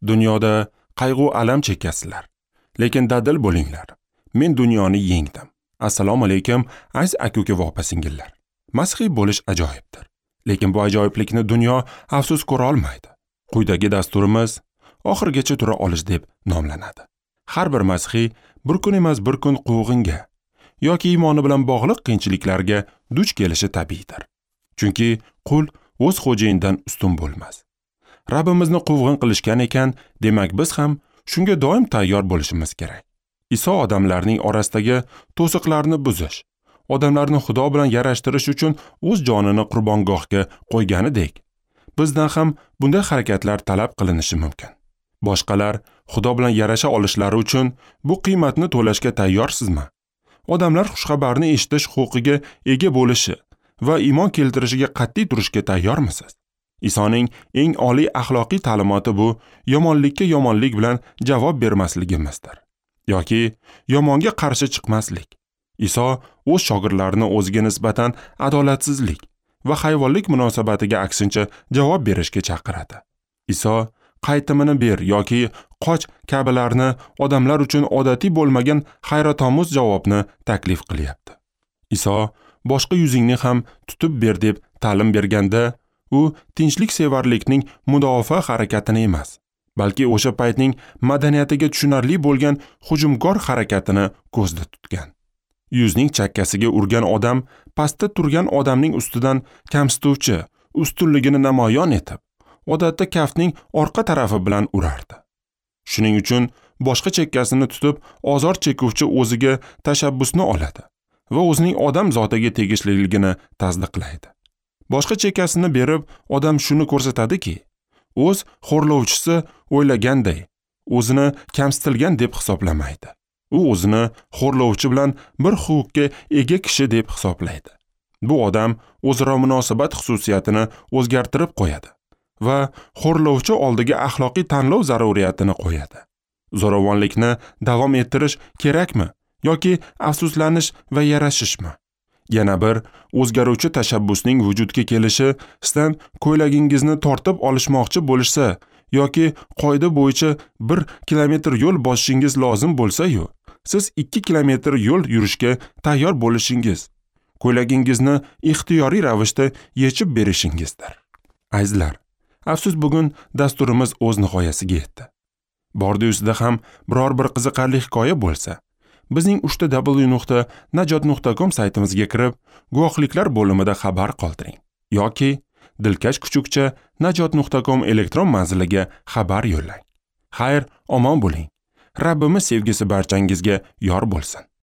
Dunyoda qayg'u alam chekasizlar, lekin dadil bo'linglar. Men dunyoni yengdim. Assalomu alaykum aziz aka-uka va opa-singillar. Masihiy bo'lish ajoyibdir. Lekin bu ajoyiblikni dunyo afsus ko'ra olmaydi. Quyidagi dasturimiz oxirgacha tura olish deb nomlanadi. Har bir masihiy bir kun emas bir kun quvg'inga yoki iymoni bilan bog'liq qiyinchiliklarga duch kelishi tabiiydir. Chunki qul o'z xo'jayinidan ustun bo'lmas. Rabbimizni quvg'in qilishgan ekan, demak biz ham shunga doim tayyor bo'lishimiz kerak. Iso odamlarning orasidagi to'siqlarni buzish, odamlarni Xudo bilan yarashtirish uchun o'z jonini qurbongohga qo'yganidek, bizdan ham bunday harakatlar talab qilinishi mumkin. Boshqalar Xudo bilan yarasha olishlari uchun bu qiymatni to'lashga tayyorsizmi? Odamlar xushxabarni eshitish huquqiga ega bo'lishi va iymon keltirishiga qat'iy turishga tayyormisiz? Isoning eng oliy axloqiy ta'limoti bu yomonlikka yomonlik bilan javob bermasligimizdir. Yoki yomonga qarshi chiqmaslik. Iso o'z shogirdlarini o'ziga nisbatan adolatsizlik va hayvonlik munosabatiga aksincha javob berishga chaqiradi. Iso qaytimini ber yoki qoch kabilarni odamlar uchun odatiy bo'lmagan hayratomuz javobni taklif qilyapti. Iso boshqa yuzingni ham tutib ber deb ta'lim berganda, u tinchliksevarlikning mudofaa harakatini emas, balki o'sha paytning madaniyatiga tushunarli bo'lgan hujumkor harakatini ko'zda tutgan. Yuzning chakkasiga urgan odam pastda turgan odamning ustidan kamsituvchi ustunligini namoyon etib, odatda kaftning orqa tarafi bilan urardi. Shuning uchun boshqa chekkasini tutib ozor chekuvchi o'ziga tashabbusni oladi va o'zining odam zotiga tegishliligini tasdiqlaydi. Boshqa chekkasini berib, odam shuni ko'rsatadiki, o'z xo'rlovchisi o'ylaganday, o'zini kamsitilgan deb hisoblamaydi. U o'zini xo'rlovchi bilan bir huquqqa ega kishi deb hisoblaydi. Bu odam o'zaro munosabat xususiyatini o'zgartirib qo'yadi va xo'rlovchi oldiga axloqiy tanlov zaruriyatini qo'yadi. Zo'ravonlikni davom ettirish kerakmi yoki afsuslanish va yarashishmi? Yana bir o'zgaruvchi tashabbusning vujudga kelishi sizdan ko'ylagingizni tortib olishmoqchi bo'lsa yoki qoida bo'yicha 1 kilometr yo'l bosishingiz lozim bo'lsa-yu, siz 2 kilometr yo'l yurishga tayyor bo'lishingiz, ko'ylagingizni ixtiyoriy ravishda yechib berishingizdir. Azizlar, afsus bugun dasturimiz o'z nihoyasiga yetdi. Bordiyusida ham biror bir qiziqarli hikoya bo'lsa, bizning www.najot.com saytimizga kirib, guvohliklar bo'limida xabar qoldiring yoki dilkash kuchukcha najot.com elektron manziliga xabar yo'llang. Xayr, omon bo'ling. Rabbimiz sevgisi barchangizga yor bo'lsin.